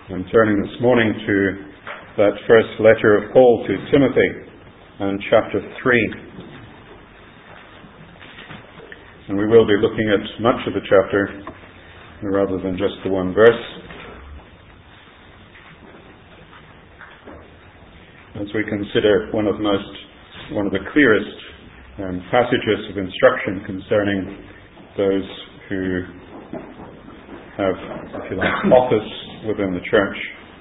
I'm turning this morning to that first letter of Paul to Timothy and chapter 3. And we will be looking at much of the chapter rather than just the one verse. As we consider one of the clearest passages of instruction concerning those who have, if you like, office within the church.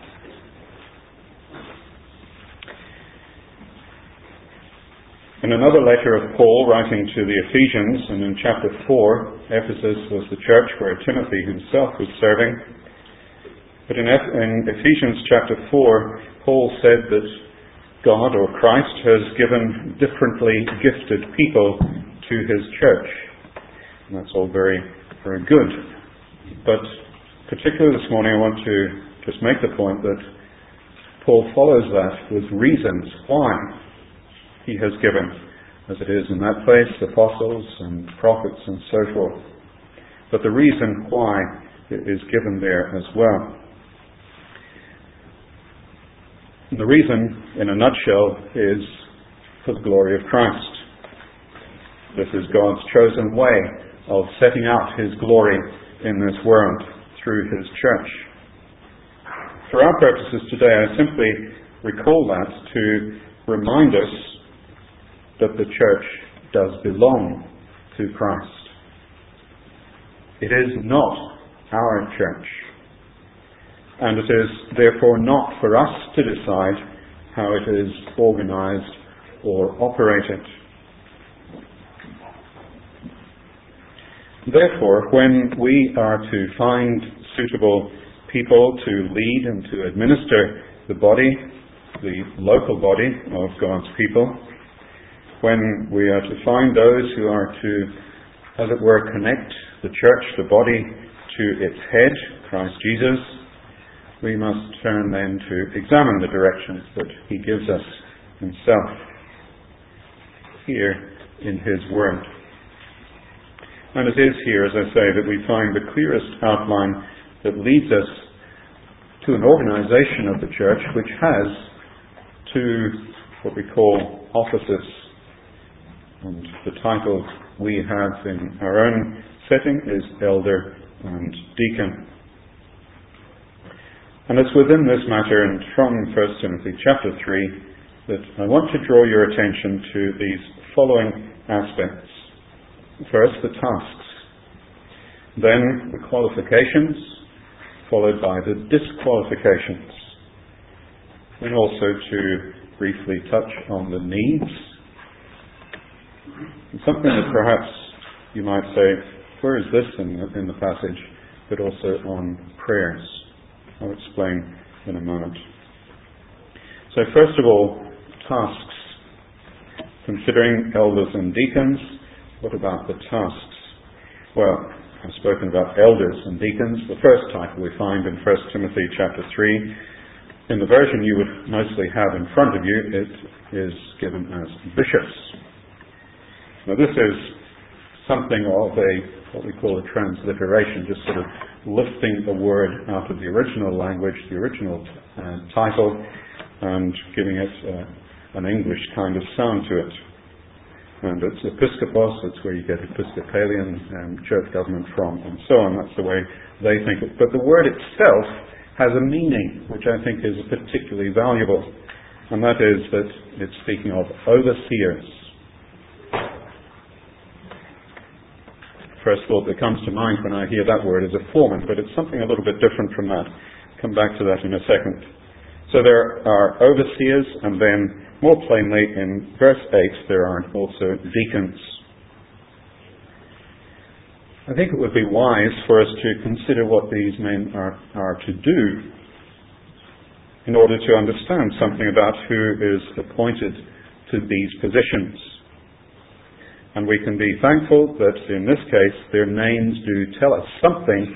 In another letter of Paul writing to the Ephesians, and in chapter 4, Ephesus was the church where Timothy himself was serving. But in Ephesians chapter 4, Paul said that God or Christ has given differently gifted people to his church. And that's all very, very good. But particularly this morning I want to just make the point that Paul follows that with reasons why he has given, as it is in that place, apostles and prophets and so forth. But the reason why it is given there as well. And the reason, in a nutshell, is for the glory of Christ. This is God's chosen way of setting out his glory in this world through his church. For our purposes today, I simply recall that to remind us that the church does belong to Christ. It is not our church. And it is therefore not for us to decide how it is organized or operated. Therefore, when we are to find suitable people to lead and to administer the body, the local body of God's people, when we are to find those who are to, as it were, connect the church, the body, to its head, Christ Jesus, we must turn then to examine the directions that he gives us himself here in his word. And it is here, as I say, that we find the clearest outline that leads us to an organization of the church which has two, what we call, offices. And the title we have in our own setting is elder and deacon. And it's within this matter, and from 1 Timothy chapter 3, that I want to draw your attention to these following aspects. First, the tasks. Then, the qualifications, followed by the disqualifications. And also to briefly touch on the needs. And something that perhaps you might say, where is this in the passage? But also on prayers. I'll explain in a moment. So first of all, tasks. Considering elders and deacons, what about the tasks? Well, I've spoken about elders and deacons. The first title we find in 1 Timothy chapter 3. In the version you would mostly have in front of you, it is given as bishops. Now this is something of what we call a transliteration, just sort of lifting the word out of the original language, the original title, and giving it an English kind of sound to it. And it's episkopos, that's where you get Episcopalian church government from, and so on. That's the way they think it. But the word itself has a meaning, which I think is particularly valuable. And that is that it's speaking of overseers. First thought that comes to mind when I hear that word is a foreman, but it's something a little bit different from that. Come back to that in a second. So there are overseers, and then more plainly in verse 8 there are also deacons. I think it would be wise for us to consider what these men are to do in order to understand something about who is appointed to these positions. And we can be thankful that in this case their names do tell us something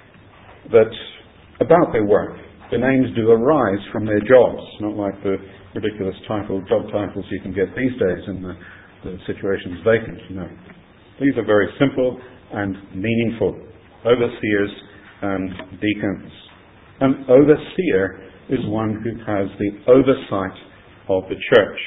about their work. The names do arise from their jobs, not like the ridiculous job titles you can get these days in the situations vacant. No. These are very simple and meaningful. Overseers and deacons. An overseer is one who has the oversight of the church.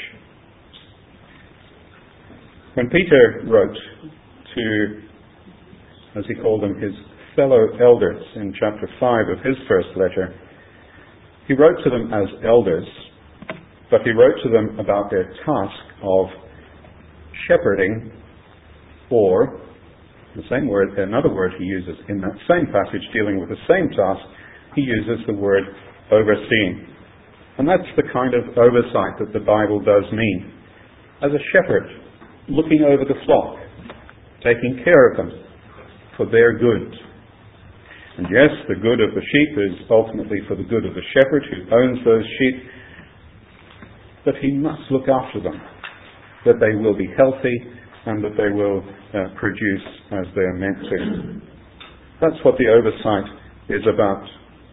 When Peter wrote to, as he called them, his fellow elders in chapter 5 of his first letter, he wrote to them as elders, but he wrote to them about their task of shepherding, or the same word, another word he uses in that same passage dealing with the same task, he uses the word overseeing. And that's the kind of oversight that the Bible does mean. As a shepherd, looking over the flock, taking care of them for their good. And yes, the good of the sheep is ultimately for the good of the shepherd who owns those sheep, but he must look after them, that they will be healthy and that they will produce as they are meant to. That's what the oversight is about.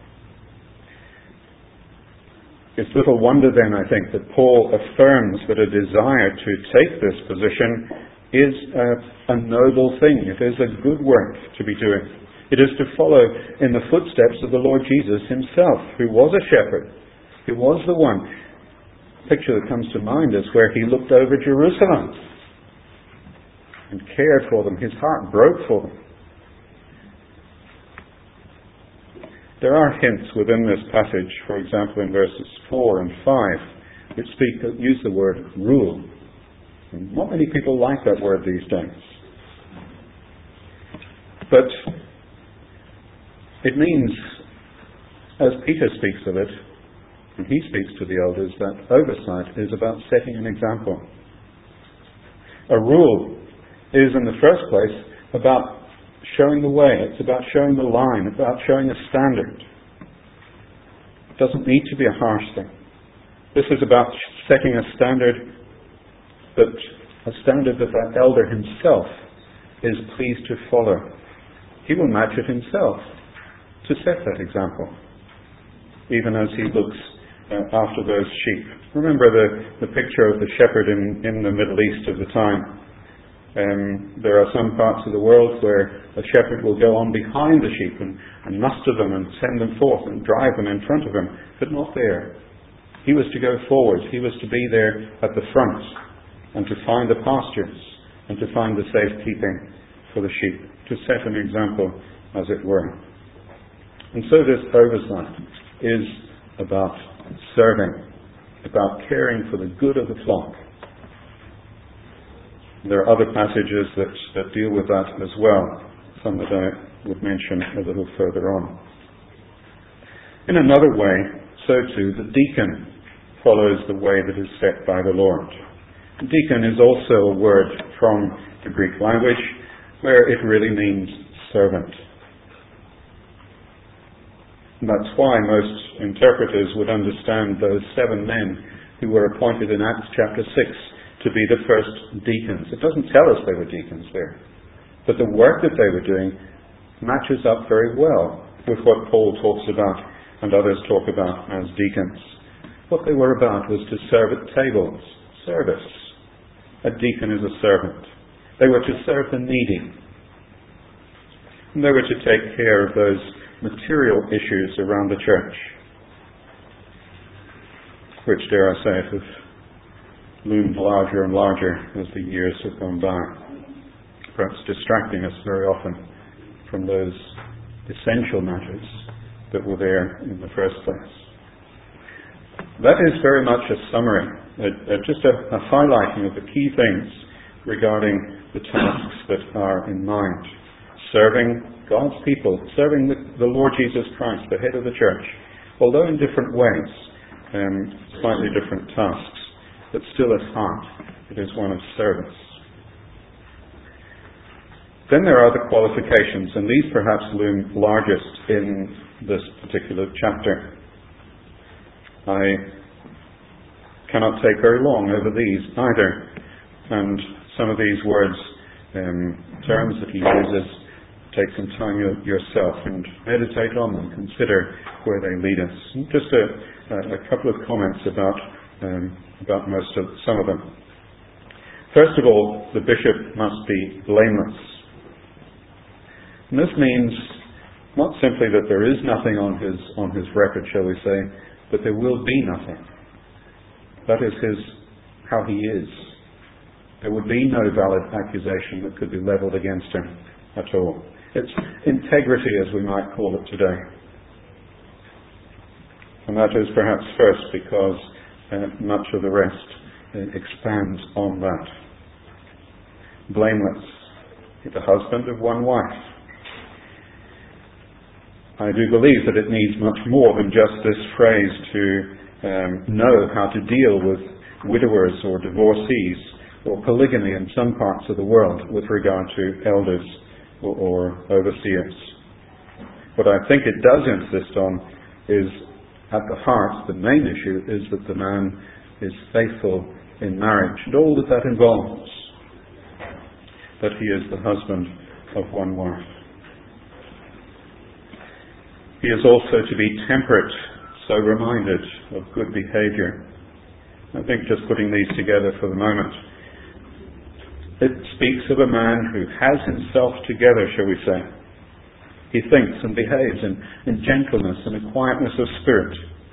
It's little wonder then, I think, that Paul affirms that a desire to take this position is a noble thing. It is a good work to be doing. It is to follow in the footsteps of the Lord Jesus himself, who was a shepherd, who was the one. The picture that comes to mind is where he looked over Jerusalem and cared for them. His heart broke for them. There are hints within this passage, for example in verses 4 and 5, which use the word rule. And not many people like that word these days. But it means, as Peter speaks of it, and he speaks to the elders, that oversight is about setting an example. A rule is, in the first place, about showing the way. It's about showing the line, about showing a standard. It doesn't need to be a harsh thing. This is about setting a standard that elder himself is pleased to follow. He will match it himself to set that example, even as he looks after those sheep. Remember the picture of the shepherd in the Middle East of the time. There are some parts of the world where a shepherd will go on behind the sheep and muster them and send them forth and drive them in front of him, but not there. He was to go forward. He was to be there at the front and to find the pastures and to find the safekeeping for the sheep, to set an example, as it were. And so this oversight is about serving, about caring for the good of the flock. There are other passages that deal with that as well, some that I would mention a little further on. In another way, so too, the deacon follows the way that is set by the Lord. Deacon is also a word from the Greek language where it really means servant. And that's why most interpreters would understand those 7 men who were appointed in Acts chapter 6 to be the first deacons. It doesn't tell us they were deacons there, but the work that they were doing matches up very well with what Paul talks about and others talk about as deacons. What they were about was to serve at tables, service. A deacon is a servant. They were to serve the needy. And they were to take care of those material issues around the church, which, dare I say it, have loomed larger and larger as the years have gone by, perhaps distracting us very often from those essential matters that were there in the first place. That is very much a summary, just a highlighting of the key things regarding the tasks that are in mind. Serving God's people, serving the Lord Jesus Christ, the head of the church, although in different ways, slightly different tasks, but still at heart it is one of service. Then there are the qualifications, and these perhaps loom largest in this particular chapter. I cannot take very long over these either, and some of these words, terms that he uses, take some time yourself and meditate on them, consider where they lead us. And just a couple of comments about some of them. First of all, the bishop must be blameless. And this means Not simply that there is nothing on his record, shall we say, but there will be nothing. That is how he is. There would be no valid accusation that could be levelled against him at all. It's integrity, as we might call it today. And that is perhaps first because much of the rest expands on that. Blameless, the husband of one wife. I do believe that it needs much more than just this phrase to know how to deal with widowers or divorcees or polygamy in some parts of the world with regard to elders or overseers. What I think it does insist on is, at the heart, the main issue is that the man is faithful in marriage and all that that involves. That he is the husband of one wife. He is also to be temperate, sober-minded, of good behaviour. I think just putting these together for the moment, it speaks of a man who has himself together, shall we say. He thinks and behaves in gentleness and a quietness of spirit.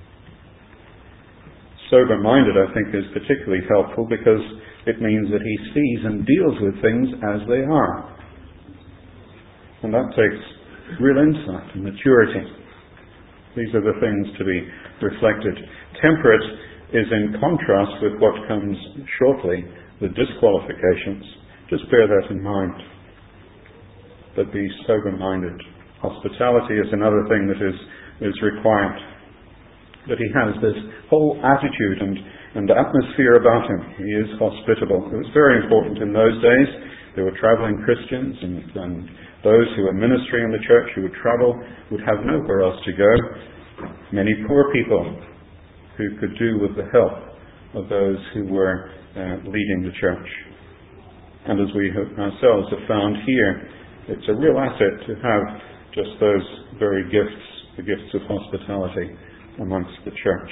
Sober-minded, I think, is particularly helpful because it means that he sees and deals with things as they are. And that takes real insight and maturity. These are the things to be reflected. Temperate is in contrast with what comes shortly, the disqualifications. Just bear that in mind. But be sober-minded. Hospitality is another thing that is required. That he has this whole attitude and atmosphere about him. He is hospitable. It was very important in those days. There were travelling Christians and those who were ministering in the church who would travel would have nowhere else to go. Many poor people who could do with the help of those who were leading the church. And as we ourselves have found here, it's a real asset to have just those very gifts, the gifts of hospitality amongst the church.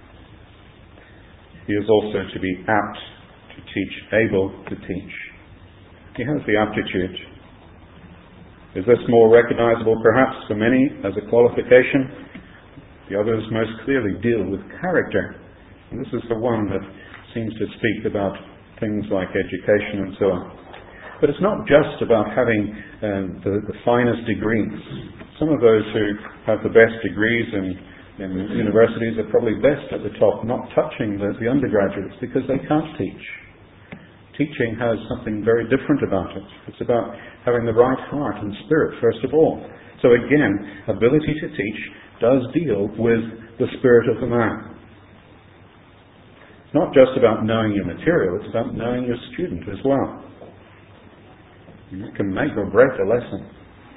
He is also to be apt to teach, able to teach. He has the aptitude. Is this more recognizable perhaps for many as a qualification? The others most clearly deal with character. And this is the one that seems to speak about things like education and so on. But it's not just about having the finest degrees. Some of those who have the best degrees in universities are probably best at the top, not touching the undergraduates because they can't teach. Teaching has something very different about it. It's about having the right heart and spirit, first of all. So again, ability to teach does deal with the spirit of the man. It's not just about knowing your material, it's about knowing your student as well. You can make or break a lesson.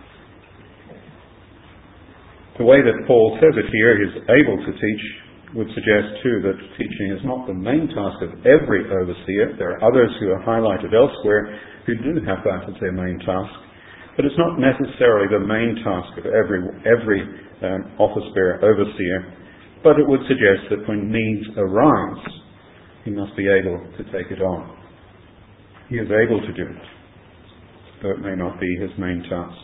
The way that Paul says it here, is able to teach, would suggest too that teaching is not the main task of every overseer. There are others who are highlighted elsewhere who do have that as their main task. But it's not necessarily the main task of every office bearer, overseer. But it would suggest that when needs arise, he must be able to take it on. He is able to do it, though it may not be his main task.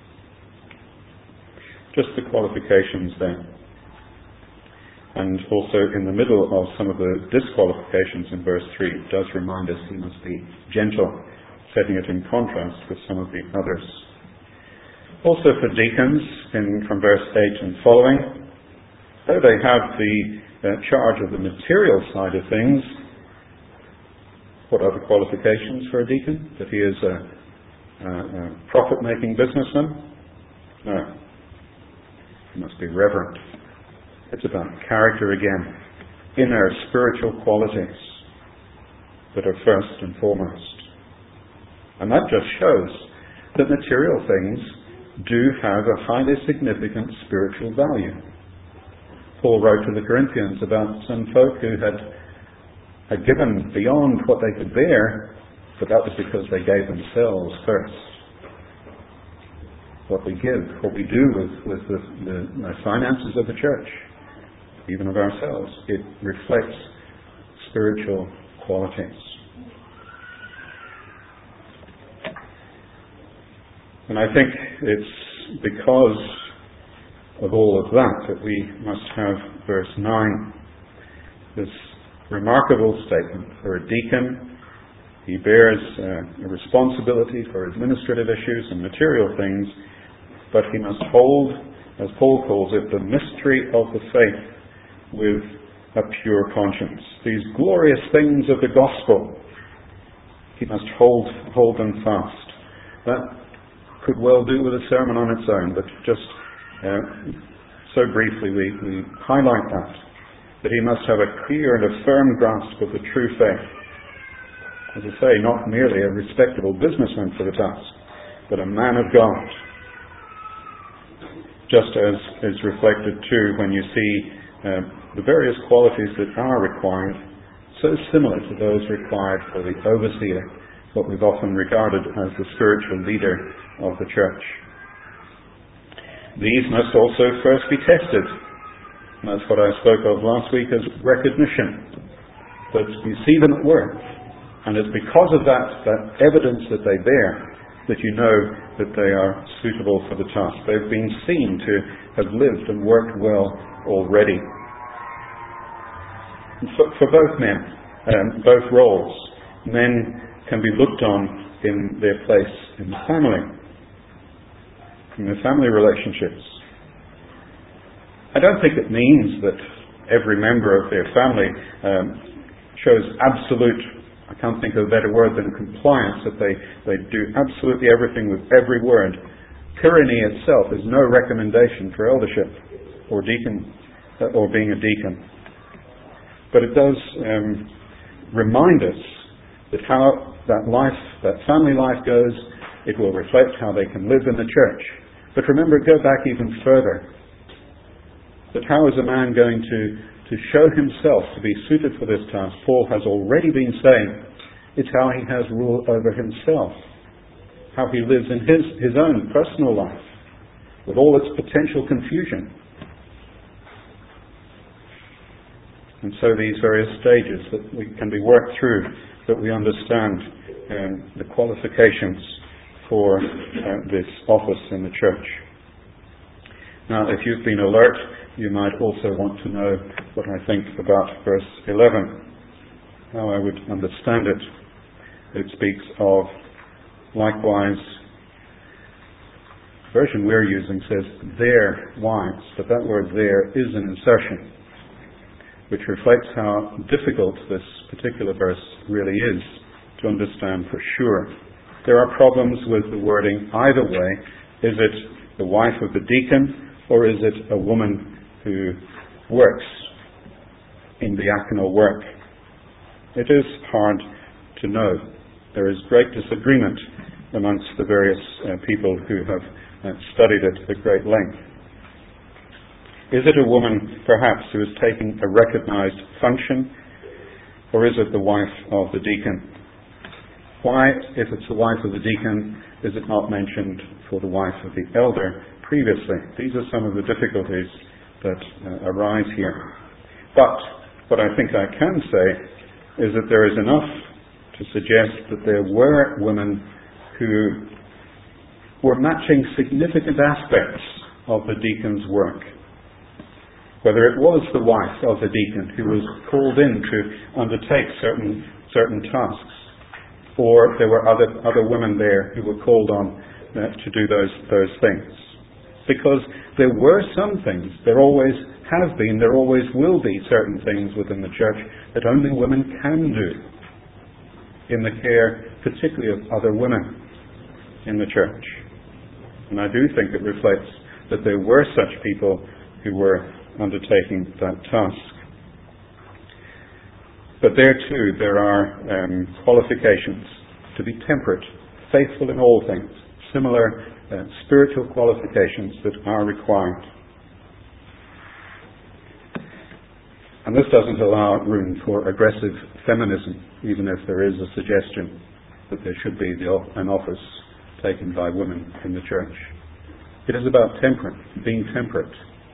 Just the qualifications then. And also in the middle of some of the disqualifications in verse 3, it does remind us he must be gentle, setting it in contrast with some of the others. Also for deacons, from verse 8 and following, though they have the charge of the material side of things, what are the qualifications for a deacon? That he is a profit-making businessman? No. He must be reverent. It's about character again, inner spiritual qualities that are first and foremost. And that just shows that material things do have a highly significant spiritual value. Paul wrote to the Corinthians about some folk who had given beyond what they could bear, but that was because they gave themselves first. What we give, what we do with the finances of the church, even of ourselves, it reflects spiritual qualities. And I think it's because of all of that we must have verse 9, this remarkable statement. For a deacon, he bears a responsibility for administrative issues and material things, but he must hold, as Paul calls it, the mystery of the faith with a pure conscience. These glorious things of the gospel, he must hold them fast. That could well do with a sermon on its own, but just so briefly we highlight that he must have a clear and a firm grasp of the true faith. As I say, not merely a respectable businessman for the task, but a man of God. Just as is reflected too when you see the various qualities that are required, so similar to those required for the overseer, what we've often regarded as the spiritual leader of the church. These must also first be tested. And that's what I spoke of last week as recognition. That you see them at work, and it's because of that evidence that they bear that you know that they are suitable for the task. They've been seen to have lived and worked well already. And for both men, both roles, men can be looked on in their place in the family, in their family relationships. I don't think it means that every member of their family shows absolute, I can't think of a better word than compliance, that they do absolutely everything with every word. Tyranny itself is no recommendation for eldership or deacon or being a deacon. But it does remind us that how that family life goes, it will reflect how they can live in the church. But remember, go back even further. That how is a man going to show himself to be suited for this task? Paul has already been saying it's how he has rule over himself, how he lives in his own personal life, with all its potential confusion. And so these various stages that we can be worked through, that we understand the qualifications for this office in the church. Now, if you've been alert, you might also want to know what I think about verse 11, how I would understand it. It speaks of, likewise, the version we're using says, their wives, but that word there is an insertion, which reflects how difficult this particular verse really is to understand for sure. There are problems with the wording either way. Is it the wife of the deacon, or is it a woman who works in diaconal work? It is hard to know. There is great disagreement amongst the various people who have studied it at great length. Is it a woman, perhaps, who is taking a recognized function, or is it the wife of the deacon? Why, if it's the wife of the deacon, is it not mentioned for the wife of the elder previously? These are some of the difficulties that arise here. But what I think I can say is that there is enough to suggest that there were women who were matching significant aspects of the deacon's work. Whether it was the wife of the deacon who was called in to undertake certain tasks, or there were other women there who were called on to do those things. Because there were some things, there always have been, there always will be certain things within the church that only women can do in the care, particularly of other women in the church. And I do think it reflects that there were such people who were undertaking that task. But there too, there are qualifications to be temperate, faithful in all things, similar spiritual qualifications that are required. And this doesn't allow room for aggressive feminism, even if there is a suggestion that there should be an office taken by women in the church. It is about being temperate,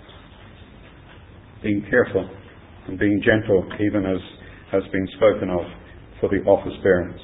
being careful, and being gentle, even as has been spoken of for the office bearers.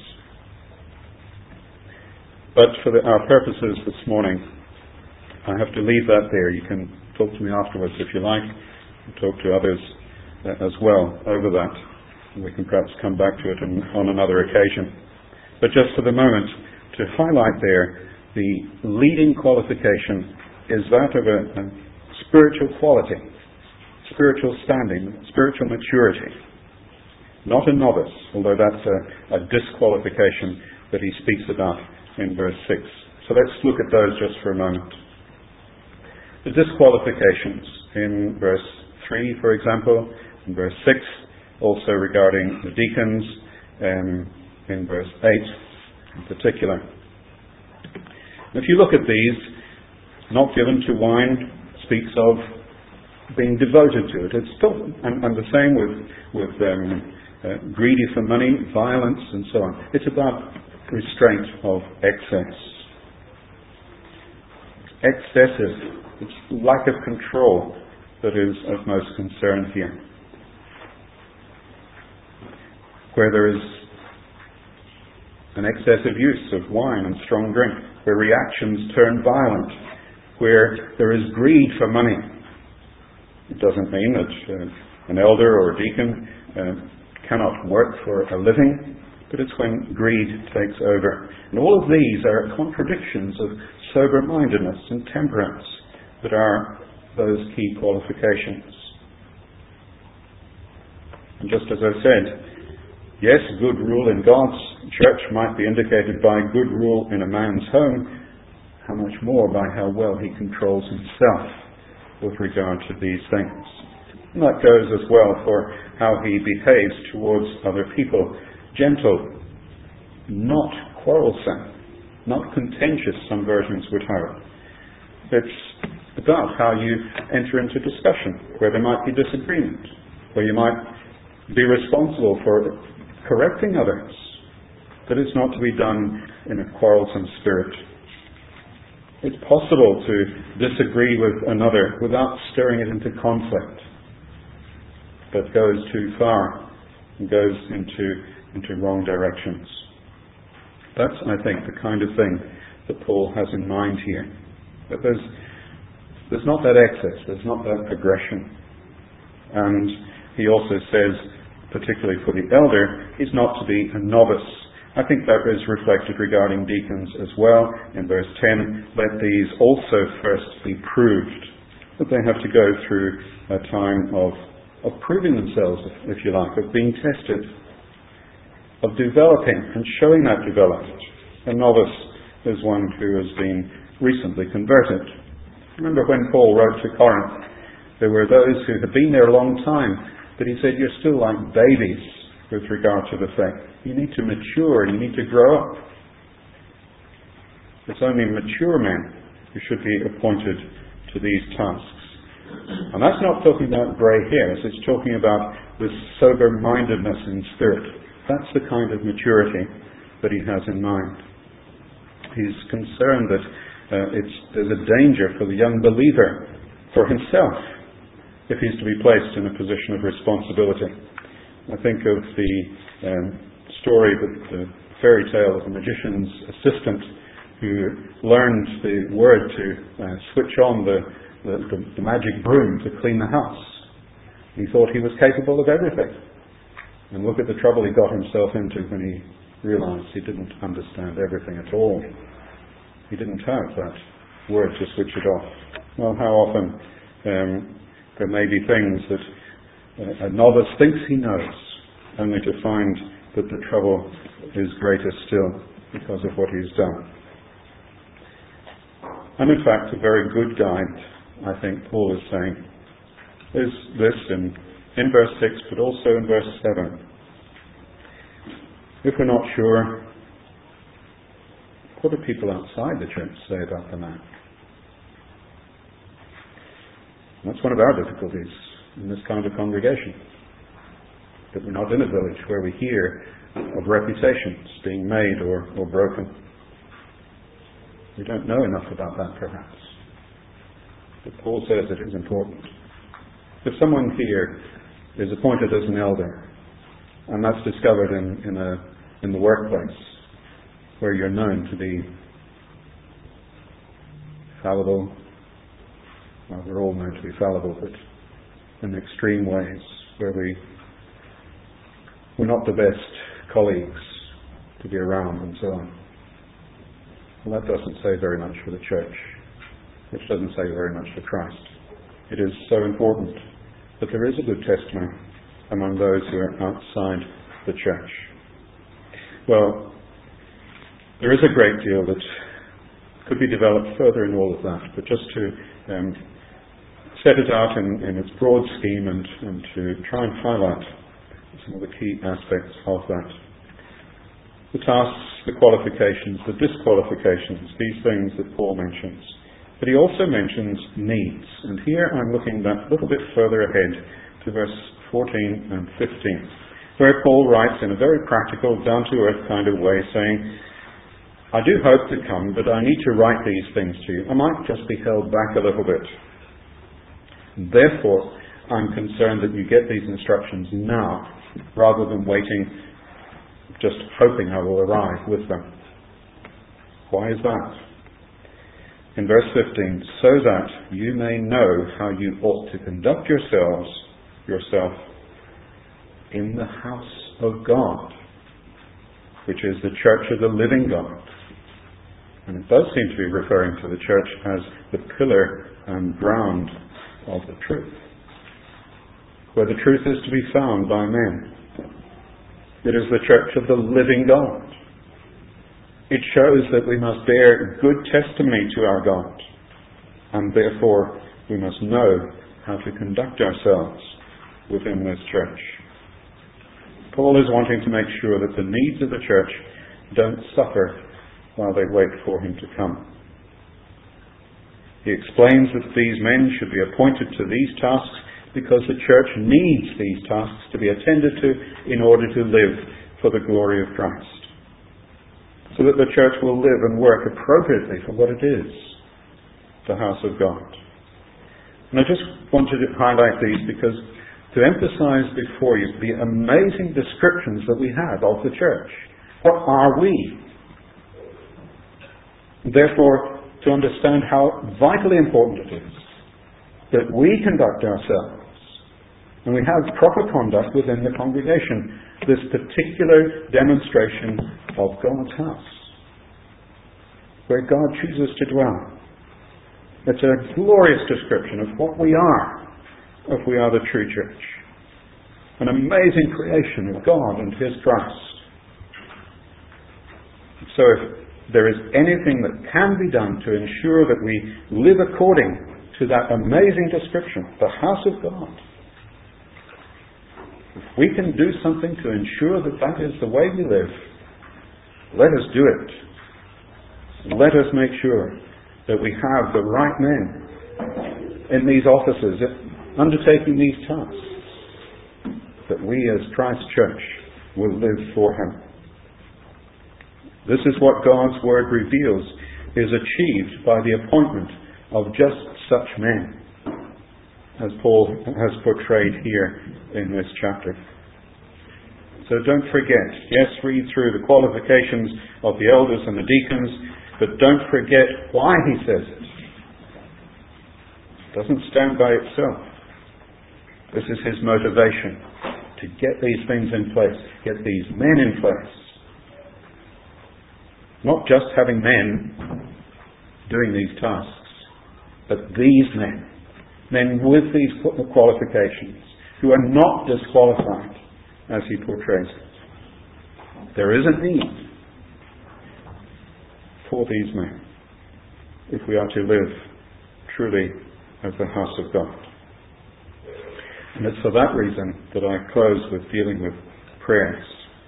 But for our purposes this morning, I have to leave that there. You can talk to me afterwards if you like. Talk to others as well over that. We can perhaps come back to it on another occasion. But just for the moment, to highlight there, the leading qualification is that of a spiritual quality, spiritual standing, spiritual maturity. Not a novice, although that's a disqualification that he speaks about in verse 6. So let's look at those just for a moment. The disqualifications in verse 3, for example, in verse 6, also regarding the deacons, in verse 8 in particular. If you look at these, not given to wine speaks of being devoted to it. It's still, and the same with greedy for money, violence, and so on. It's about restraint of excess. Excessive. It's lack of control that is of most concern here. Where there is an excessive use of wine and strong drink, where reactions turn violent, where there is greed for money. It doesn't mean that an elder or a deacon cannot work for a living, but it's when greed takes over. And all of these are contradictions of sober-mindedness and temperance that are those key qualifications. And just as I said, yes, good rule in God's church might be indicated by good rule in a man's home. How much more by how well he controls himself with regard to these things. And that goes as well for how he behaves towards other people. Gentle, not quarrelsome, not contentious, some versions would have it. It's about how you enter into discussion, where there might be disagreement, where you might be responsible for correcting others, but it's not to be done in a quarrelsome spirit. It's possible to disagree with another without stirring it into conflict, but goes too far and goes into wrong directions. That's, I think, the kind of thing that Paul has in mind here. That there's not that excess, there's not that aggression. And he also says, particularly for the elder, he's not to be a novice. I think that is reflected regarding deacons as well. In verse 10, let these also first be proved. That they have to go through a time of proving themselves, if you like, of being tested, of developing and showing that development. A novice is one who has been recently converted. Remember when Paul wrote to Corinth, there were those who had been there a long time, but he said, you're still like babies with regard to the faith. You need to mature, you need to grow up. It's only mature men who should be appointed to these tasks. And that's not talking about grey hairs, it's talking about this sober-mindedness in spirit. That's the kind of maturity that he has in mind. He's concerned that there's a danger for the young believer, for himself, if he's to be placed in a position of responsibility. I think of the story, the fairy tale of the magician's assistant who learned the word to switch on the magic broom to clean the house. He thought he was capable of everything. And look at the trouble he got himself into when he realized he didn't understand everything at all. He didn't have that word to switch it off. Well, how often there may be things that a novice thinks he knows, only to find that the trouble is greater still because of what he's done. And in fact, a very good guide, I think Paul is saying, is this in verse 6, but also in verse 7. If we're not sure, what do people outside the church say about the man? That's one of our difficulties in this kind of congregation. That we're not in a village where we hear of reputations being made or broken. We don't know enough about that, perhaps. But Paul says it is important. If someone here is appointed as an elder, and that's discovered in the workplace, where you're known to be fallible, Well, we're all known to be fallible, but in extreme ways, where we're not the best colleagues to be around and so on. Well, that doesn't say very much for the church, which doesn't say very much for Christ. It is so important that there is a good testimony among those who are outside the church. Well, there is a great deal that could be developed further in all of that, but just to set it out in its broad scheme and to try and highlight some of the key aspects of that. The tasks, the qualifications, the disqualifications, these things that Paul mentions. But he also mentions needs. And here I'm looking that little bit further ahead to verse 14 and 15, where Paul writes in a very practical, down-to-earth kind of way, saying, I do hope to come, but I need to write these things to you. I might just be held back a little bit. Therefore, I'm concerned that you get these instructions now, rather than waiting, just hoping I will arrive with them. Why is that? In verse 15, so that you may know how you ought to conduct yourself in the house of God, which is the church of the living God. And it does seem to be referring to the church as the pillar and ground of the truth, where the truth is to be found by men. It is the church of the living God. It shows that we must bear good testimony to our God, and therefore we must know how to conduct ourselves within this church. Paul is wanting to make sure that the needs of the church don't suffer while they wait for him to come. He explains that these men should be appointed to these tasks because the church needs these tasks to be attended to in order to live for the glory of Christ, so that the church will live and work appropriately for what it is, the house of God. And I just wanted to highlight these because to emphasize before you the amazing descriptions that we have of the church. What are we? Therefore, to understand how vitally important it is that we conduct ourselves and we have proper conduct within the congregation, this particular demonstration of God's house, where God chooses to dwell. It's a glorious description of what we are if we are the true church. An amazing creation of God and His Christ. So if there is anything that can be done to ensure that we live according to that amazing description, the house of God, if we can do something to ensure that that is the way we live, let us do it. Let us make sure that we have the right men in these offices undertaking these tasks, that we as Christ's church will live for Him. This is what God's Word reveals is achieved by the appointment of just such men, as Paul has portrayed here in this chapter. So don't forget, yes, read through the qualifications of the elders and the deacons, but don't forget why he says it. It doesn't stand by itself. This is his motivation, to get these things in place, get these men in place. Not just having men doing these tasks, but these men with these qualifications, who are not disqualified, as he portrays it. There is a need for these men if we are to live truly as the house of God. And it's for that reason that I close with dealing with prayers.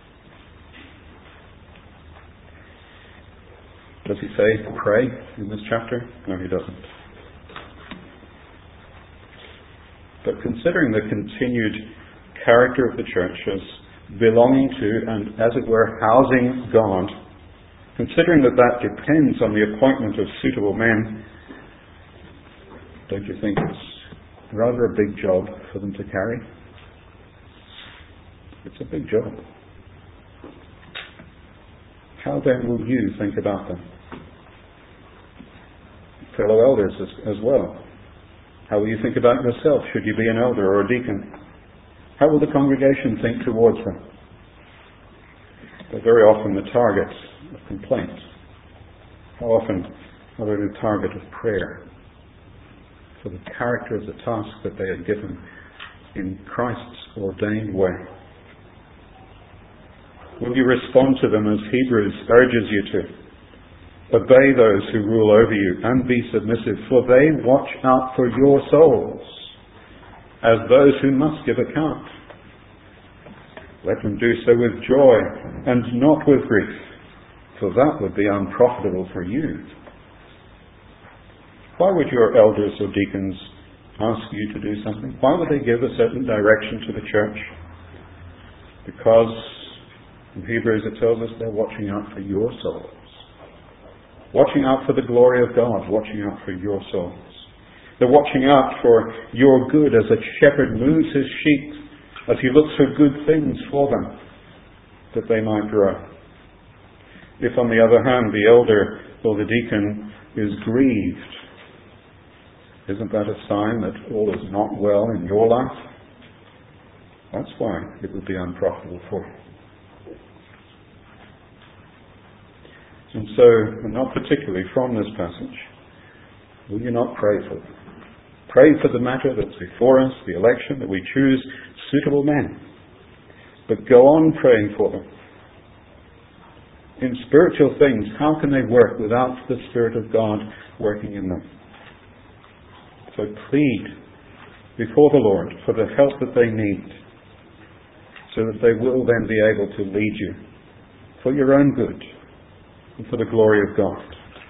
Does he say pray in this chapter? No, he doesn't. But considering the continued character of the church as belonging to and, as it were, housing God, considering that that depends on the appointment of suitable men, don't you think it's rather a big job for them to carry? It's a big job. How then will you think about them? Fellow elders as well. How will you think about yourself should you be an elder or a deacon? How will the congregation think towards them? They're very often the target of complaint. How often are they the target of prayer for the character of the task that they are given in Christ's ordained way? Will you respond to them as Hebrews urges you to? Obey those who rule over you and be submissive, for they watch out for your souls as those who must give account. Let them do so with joy and not with grief, for that would be unprofitable for you. Why would your elders or deacons ask you to do something? Why would they give a certain direction to the church? Because in Hebrews it tells us they're watching out for your souls. Watching out for the glory of God, watching out for your souls. They're watching out for your good as a shepherd moves his sheep, as he looks for good things for them, that they might grow. If, on the other hand, the elder or the deacon is grieved, isn't that a sign that all is not well in your life? That's why it would be unprofitable for you. And so, and not particularly from this passage, will you not pray for them? Pray for the matter that's before us, the election, that we choose suitable men. But go on praying for them. In spiritual things, how can they work without the Spirit of God working in them? So plead before the Lord for the help that they need, so that they will then be able to lead you for your own good and for the glory of God.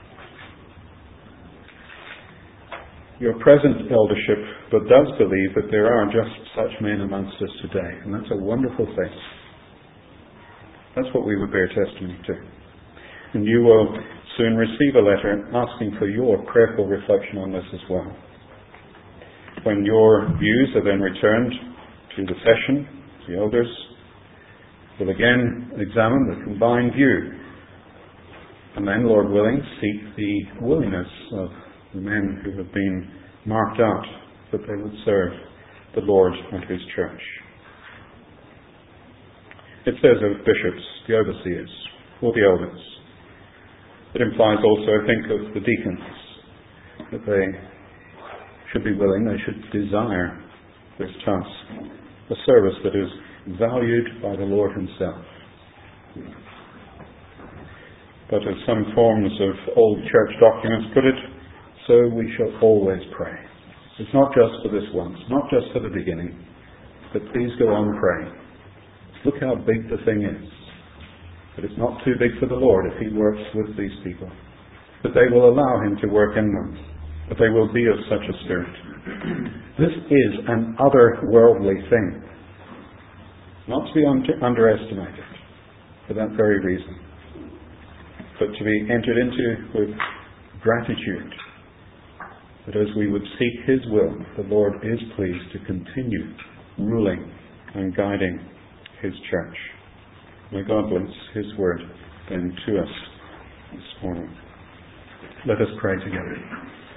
Your present eldership but does believe that there are just such men amongst us today, and that's a wonderful thing. That's what we would bear testimony to. And you will soon receive a letter asking for your prayerful reflection on this as well. When your views are then returned to the session, the elders will again examine the combined view, and then, Lord willing, seek the willingness of the men who have been marked out that they would serve the Lord and His church. It says of bishops, the overseers, or the elders. It implies also, I think, of the deacons, that they should be willing, they should desire this task, a service that is valued by the Lord Himself. But as some forms of old church documents put it, so we shall always pray. It's not just for this once, not just for the beginning, but please go on praying. Look how big the thing is. But it's not too big for the Lord if He works with these people. But they will allow Him to work in them. But they will be of such a spirit. This is an otherworldly thing. Not to be underestimated for that very reason. But to be entered into with gratitude. That as we would seek His will, the Lord is pleased to continue ruling and guiding His church. May God bless His word then to us this morning. Let us pray together.